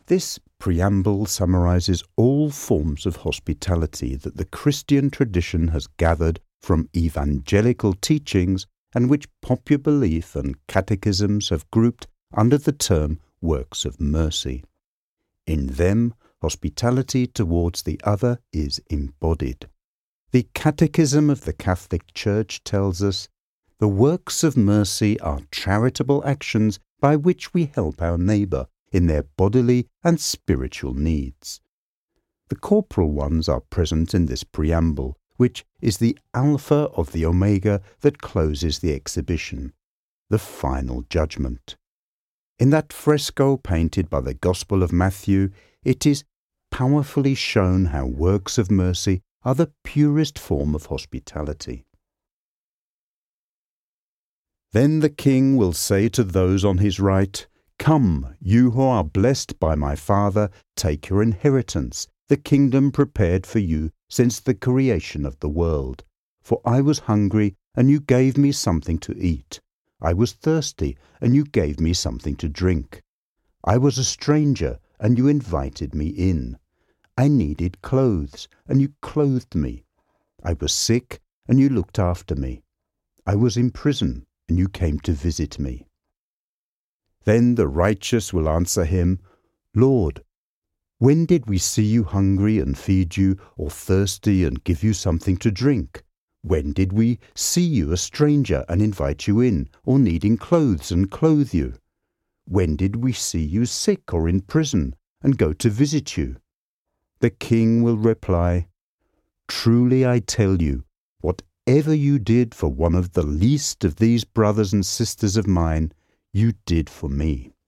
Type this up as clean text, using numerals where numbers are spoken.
This preamble summarizes all forms of hospitality that the Christian tradition has gathered from evangelical teachings and which popular belief and catechisms have grouped under the term works of mercy. In them, hospitality towards the other is embodied. The Catechism of the Catholic Church tells us, "The works of mercy are charitable actions by which we help our neighbour in their bodily and spiritual needs." The corporal ones are present in this preamble, which is the alpha of the omega that closes the exhibition, the final judgment. In that fresco painted by the Gospel of Matthew, it is powerfully shown how works of mercy are the purest form of hospitality. Then the King will say to those on his right, "Come, you who are blessed by my Father, take your inheritance, the kingdom prepared for you since the creation of the world. For I was hungry, and you gave me something to eat. I was thirsty, and you gave me something to drink. I was a stranger, and you invited me in. I needed clothes, and you clothed me. I was sick, and you looked after me. I was in prison, and you came to visit me." Then the righteous will answer him, "Lord, when did we see you hungry and feed you, or thirsty and give you something to drink? When did we see you a stranger and invite you in, or needing clothes and clothe you? When did we see you sick or in prison and go to visit you?" The King will reply, "Truly I tell you, whatever you did for one of the least of these brothers and sisters of mine, you did for me."